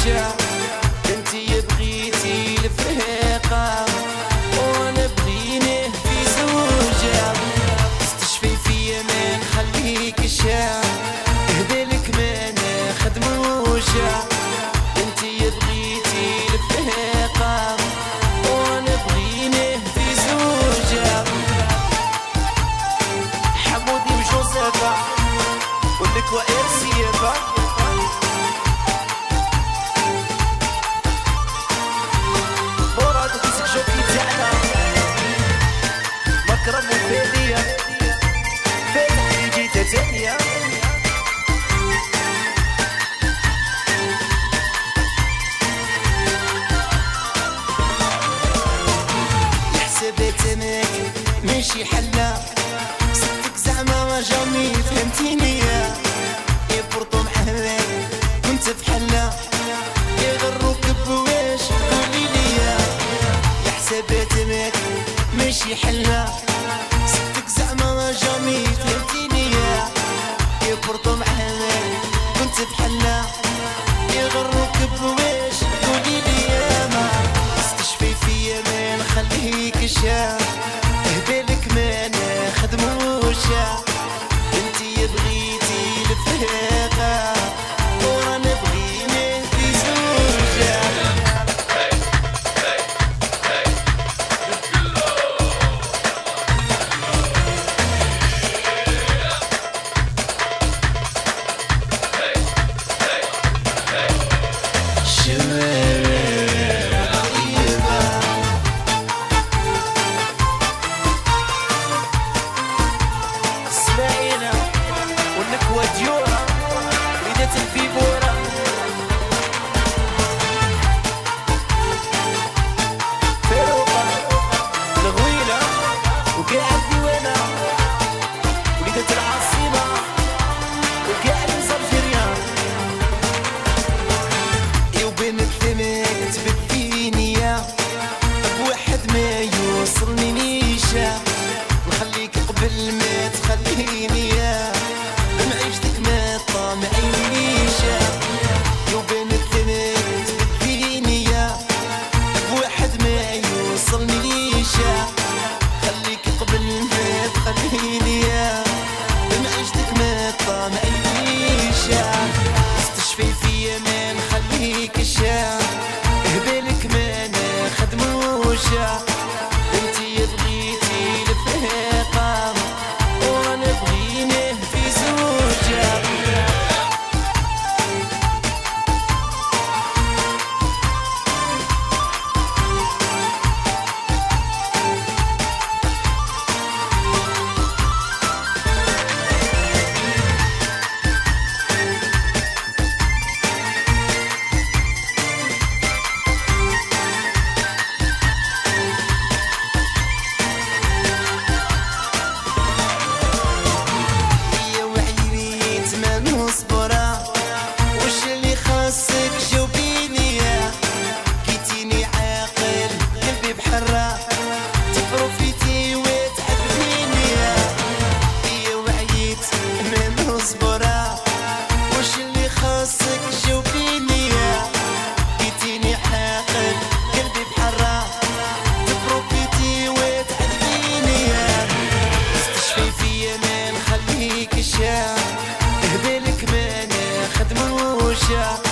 زوجة. انتي بغيتي الفريقة وانا بغيني في زوجة. استشفي فيا ما نخليك شاب، اهدالك ما ناخد موجة. انتي بغيتي الفريقة وانا بغيني في زوجة. حمودي وجوزيفا ولك وإرسيفا مراد وكيسك جوكي تاعنا مكرم وفادية فاتح اللي جيتا تانية. الحسابات ماك ماشي حلا، صدق زعما ما جامي فهمتيني يا بورطو محمد كنت في حلا يغروك بواش قولي ليا. يا حسابات ماك ماشي حلا، صدق زعما ما جامي فهمتيني يا بورطو محمد كنت في حلا يغروك بواش قولي ليا. ما استشفي فيا ما نخليك شاب، اهدالك ما ناخد موجة. انتي بغيتي الفريقة وانا بغيني في زوجة. بواحد ما يوصلني نيشا، نخليك قبل ما تخليني يا بعيشتك ما طامعينيش. يوبين الثمات بديني يا بواحد ما يوصلني نيشا، خليك قبل ما تخليني يا بعيشتك ما طامعينيش. استشفي فيا ما نخليك شاب، اهبالك ما ناخد موجة. انتي بغيتي الفريقة وانا بغيني في زوجة. اهبالك ما ناخد موجة.